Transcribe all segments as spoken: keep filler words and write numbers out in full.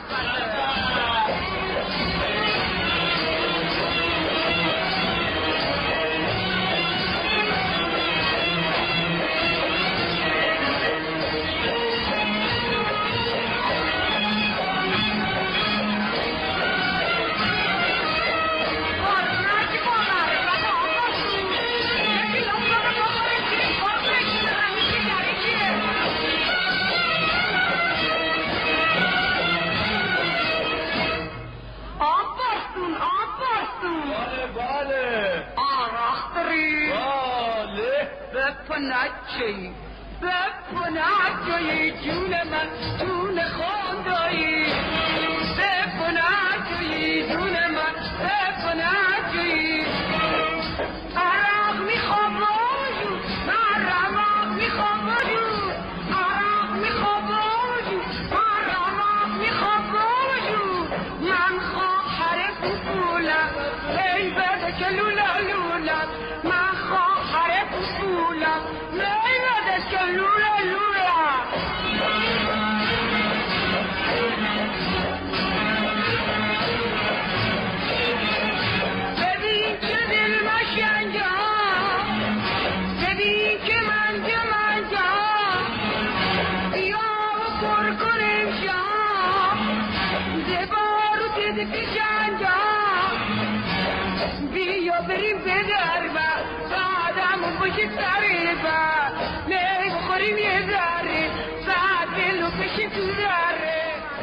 نچی بپو نچی جون من جون خواندایی بپو نچی جون من بپو نچی عراق میخوام باجو من رماق میخوام باجو عراق میخوام باجو من رماق میخوام باجو من خواهر پوپولم ای بده که لولا لولا من خواهر پوپولم لولا لولا ببین که دل مشنجا ببین که من جمنجا بیا و پر کنیم شام زبارو دید پیشنجا بیا بریم به دربا سادم باشی تریبا بخوریم یه ذره ساعت دلو بشی تو ذره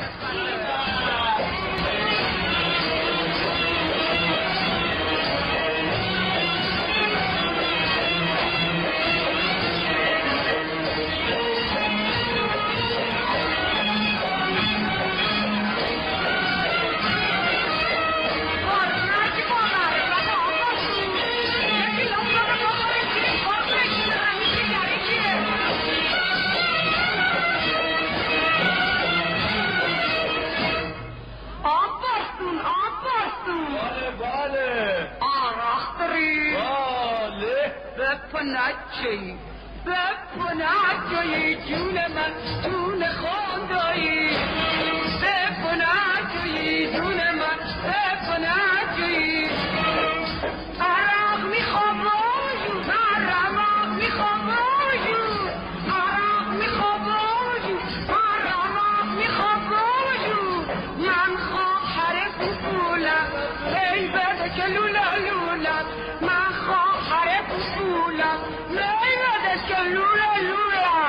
نچی بپو نچی جون من جون خواندایی بپو نچی جون من بپو نچی عراق میخوام باجو من رماق میخوام باجو عراق میخوام باجو من رماق میخوام باجو من خواهر پوپولم ای بده که لولا لولا من خواهر پوپولم لیبدش که لولا لولا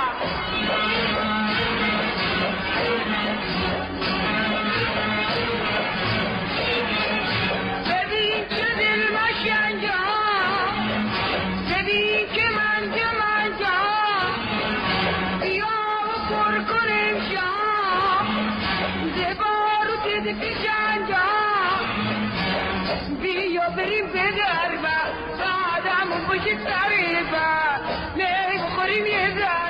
ببین که دل مشنجا ببین که من جمنجا بیا و پر کنیم شام زبارو دید پیشنجا بیا بریم به دربا سادم باشی تریبا نه بخوریم یه ذره